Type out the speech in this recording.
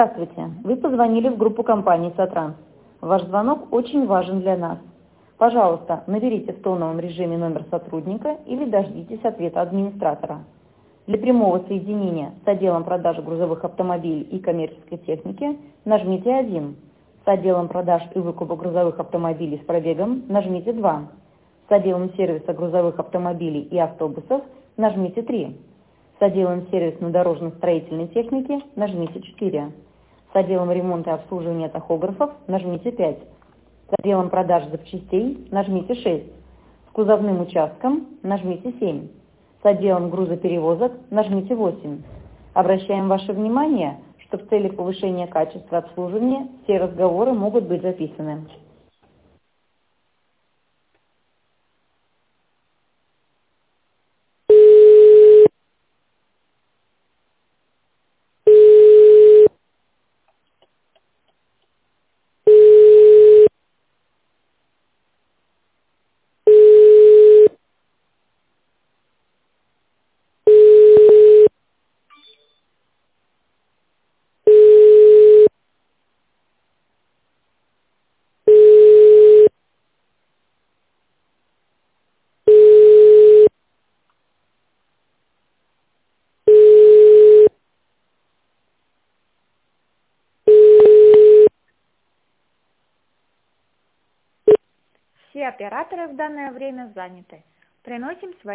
Здравствуйте. Вы позвонили в группу компании «Сатранс». Ваш звонок очень важен для нас. Пожалуйста, наберите в тоновом режиме номер сотрудника или дождитесь ответа администратора. Для прямого соединения с отделом продажи грузовых автомобилей и коммерческой техники нажмите 1. С отделом продаж и выкупа грузовых автомобилей с пробегом нажмите 2. С отделом сервиса грузовых автомобилей и автобусов нажмите 3. С отделом сервисно-дорожно-строительной техники нажмите 4. С отделом ремонта и обслуживания тахографов нажмите 5. С отделом продаж запчастей нажмите 6. С кузовным участком нажмите 7. С отделом грузоперевозок нажмите 8. Обращаем ваше внимание, что в целях повышения качества обслуживания все разговоры могут быть записаны. Все операторы в данное время заняты. Приносим свои